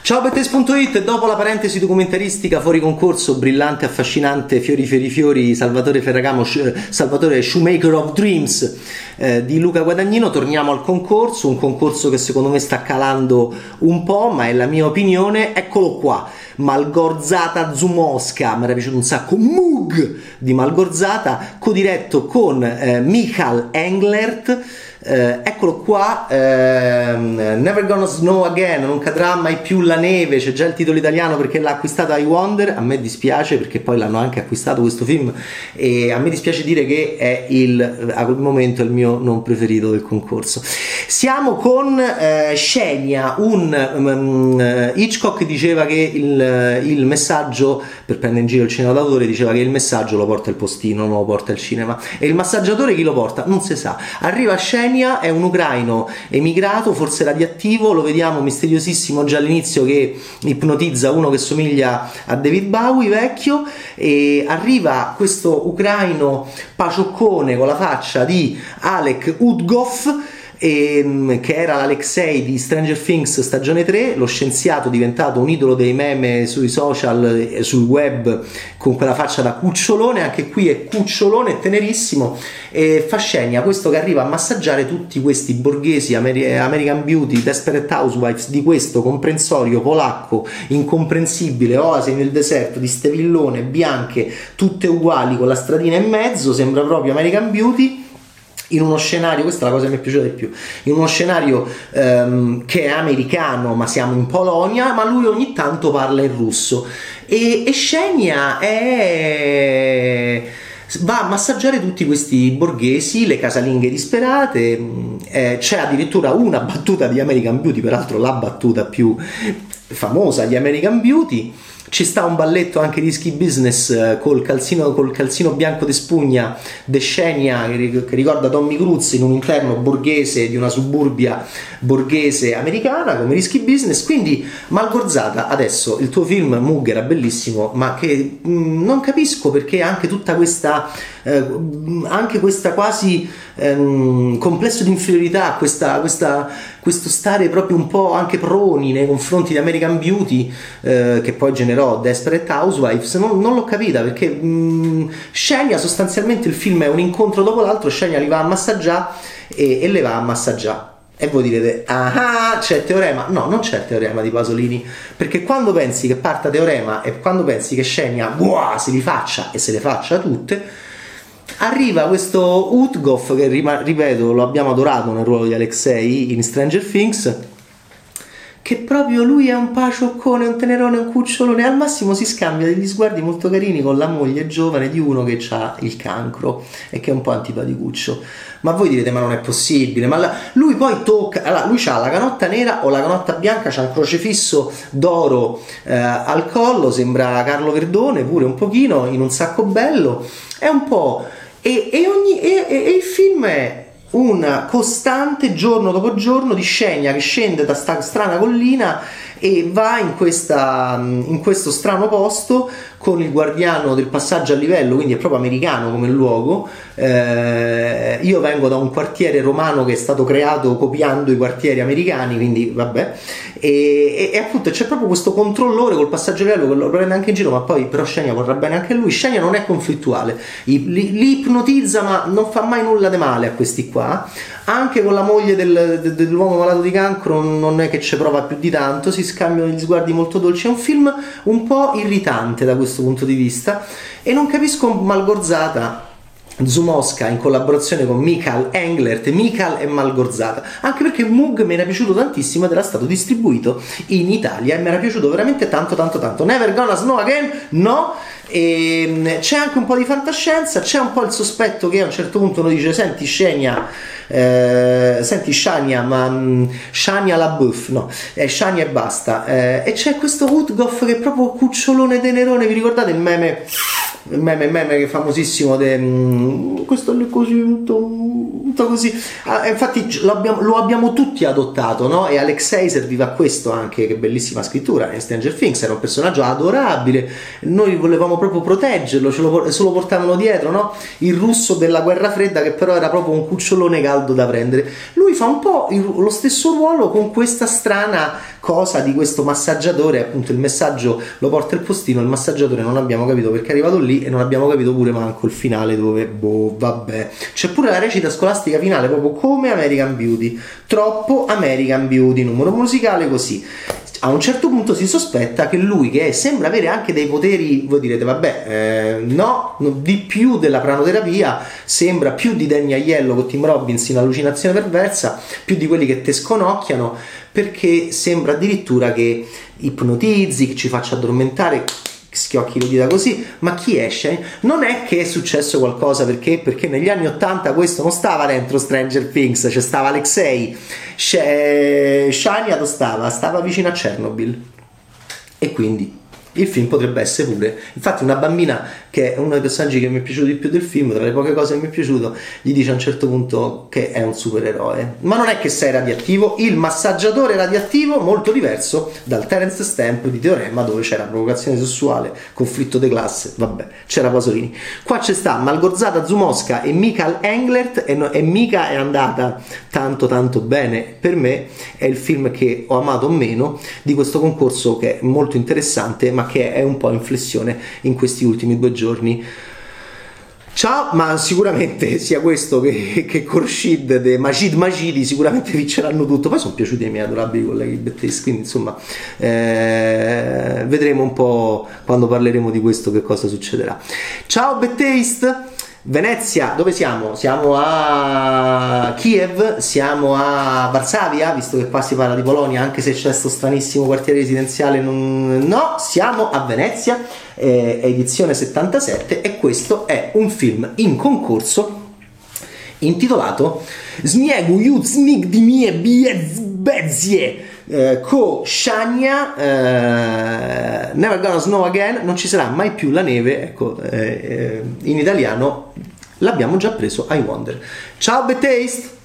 Ciao Bettes.it, dopo la parentesi documentaristica fuori concorso, brillante, affascinante, fiori fiori fiori, Salvatore Ferragamo, Salvatore Shoemaker of Dreams di Luca Guadagnino, torniamo al concorso, un concorso che secondo me sta calando un po', ma è la mia opinione. Eccolo qua, Malgorzata Zumowska, mi era piaciuto un sacco, Moog di Malgorzata, codiretto con Michael Englert. Eccolo qua, Never Gonna Snow Again, non cadrà mai più la neve, c'è già il titolo italiano perché l'ha acquistata I Wonder. A me dispiace perché poi l'hanno anche acquistato questo film e a me dispiace dire che è al momento il mio non preferito del concorso. Siamo con Scenia, Hitchcock diceva che il messaggio, per prendere in giro il cinema d'autore, diceva che il messaggio lo porta il postino, non lo porta il cinema, e il massaggiatore chi lo porta? Non si sa. Arriva Scenia, è un ucraino emigrato, forse radioattivo, lo vediamo misteriosissimo già all'inizio che ipnotizza uno che somiglia a David Bowie vecchio, e arriva questo ucraino pacioccone con la faccia di Alec Udgov, che era l'Alexei di Stranger Things stagione 3, lo scienziato diventato un idolo dei meme sui social, sul web, con quella faccia da cucciolone. Anche qui è cucciolone, tenerissimo, e fa Scenia, questo che arriva a massaggiare tutti questi borghesi, American Beauty, Desperate Housewives di questo comprensorio polacco incomprensibile, oasi nel deserto di ste villone bianche tutte uguali con la stradina in mezzo, sembra proprio American Beauty, in uno scenario, questa è la cosa che mi è piaciuta di più, in uno scenario che è americano ma siamo in Polonia, ma lui ogni tanto parla in russo, e Scenia va a massaggiare tutti questi borghesi, le casalinghe disperate. C'è addirittura una battuta di American Beauty, peraltro la battuta più famosa di American Beauty. Ci sta un balletto anche di Ski Business col calzino bianco di spugna de Scenia che ricorda Tommy Cruise in un interno borghese di una suburbia borghese americana come Risky Business. Quindi Malgorzata, adesso il tuo film Moog era bellissimo, ma che non capisco perché anche tutta questa quasi complesso di inferiorità, questo stare proprio un po' anche proni nei confronti di American Beauty, che poi generò Desperate Housewives. Non l'ho capita perché Scenia, sostanzialmente il film è un incontro dopo l'altro, Scenia li va a massaggiare e le va a massaggiare. E voi direte, ah, c'è Teorema? No, non c'è Teorema di Pasolini, perché quando pensi che parta Teorema e quando pensi che Scenia se li faccia e se le faccia tutte, arriva questo Utgov che, ripeto, lo abbiamo adorato nel ruolo di Alexei in Stranger Things, che proprio lui è un pacioccone, un tenerone, un cucciolone, al massimo si scambia degli sguardi molto carini con la moglie giovane di uno che ha il cancro e che è un po' antipaticuccio. Ma voi direte, ma non è possibile, ma lui poi tocca, allora, lui c'ha la canotta nera o la canotta bianca, c'ha un crocefisso d'oro al collo, sembra Carlo Verdone pure un pochino, in un sacco bello, è un po', e il film è una costante giorno dopo giorno di Scenia che scende da sta strana collina e va in questo strano posto con il guardiano del passaggio a livello, quindi è proprio americano come luogo. Io vengo da un quartiere romano che è stato creato copiando i quartieri americani, quindi vabbè, e appunto c'è proprio questo controllore col passaggio a livello che lo prende anche in giro, ma poi però Scenia vorrà bene anche lui. Scenia non è conflittuale, li ipnotizza ma non fa mai nulla di male a questi qua. Anche con la moglie dell'uomo malato di cancro non è che ci prova più di tanto, si scambiano gli sguardi molto dolci. È un film un po' irritante da questo punto di vista e non capisco Malgorzata Zumowska in collaborazione con Michael Englert, Michael e Malgorzata, anche perché Moog mi era piaciuto tantissimo ed era stato distribuito in Italia e mi era piaciuto veramente tanto. Never Gonna Snow Again, no. E c'è anche un po' di fantascienza, c'è un po' il sospetto che a un certo punto uno dice senti Scenia, ma Shania LaBeouf, no, è Shania e basta, e c'è questo Utgov che è proprio cucciolone tenerone. Vi ricordate il meme che è famosissimo questo è così tutto così, infatti lo abbiamo tutti adottato, no? E Alexei serviva a questo anche, che bellissima scrittura in Stranger Things, era un personaggio adorabile, noi volevamo proprio proteggerlo, se lo portavano dietro, no? Il russo della guerra fredda, che però era proprio un cucciolone caldo da prendere. Lui fa un po' lo stesso ruolo con questa strana cosa di questo massaggiatore, appunto il messaggio lo porta il postino, il massaggiatore non abbiamo capito perché è arrivato lì, e non abbiamo capito pure manco il finale, dove, boh, vabbè. C'è pure la recita scolastica finale, proprio come American Beauty, troppo American Beauty, numero musicale così. A un certo punto si sospetta che lui, che sembra avere anche dei poteri, voi direte vabbè, no, di più della pranoterapia, sembra più di Danny Aiello con Tim Robbins in Allucinazione perversa, più di quelli che te sconocchiano, perché sembra addirittura che ipnotizzi, che ci faccia addormentare, schiocchi le dita così. Ma chi esce? Non è che è successo qualcosa, perché negli anni 80 questo non stava dentro Stranger Things, c'è stava Alexei, Shania dove stava vicino a Chernobyl, e quindi il film potrebbe essere pure, infatti una bambina, che è uno dei personaggi che mi è piaciuto di più del film, tra le poche cose che mi è piaciuto, gli dice a un certo punto che è un supereroe. Ma non è che sei radioattivo, il massaggiatore radioattivo, molto diverso dal Terence Stamp di Teorema, dove c'era provocazione sessuale, conflitto di classe, vabbè, c'era Pasolini. Qua c'è sta Malgorzata Zumowska e Michael Englert, e Mika è andata tanto tanto bene per me, è il film che ho amato meno di questo concorso, che è molto interessante ma che è un po' in flessione in questi ultimi 2 giorni. Ciao, ma sicuramente sia questo che Khorshid de Majid Majidi sicuramente vinceranno tutto. Poi sono piaciuti i miei adorabili colleghi Bettist, quindi insomma vedremo un po' quando parleremo di questo che cosa succederà. Ciao Bettist. Venezia, dove siamo? Siamo a Kiev, siamo a Varsavia, visto che qua si parla di Polonia, anche se c'è questo stranissimo quartiere residenziale, no, siamo a Venezia, edizione 77, e questo è un film in concorso intitolato Zniegu Juz Nigdimie Bezzie, con Shania, Never Gonna Snow Again, non ci sarà mai più la neve, ecco, in italiano l'abbiamo già preso, I Wonder. Ciao Betaste!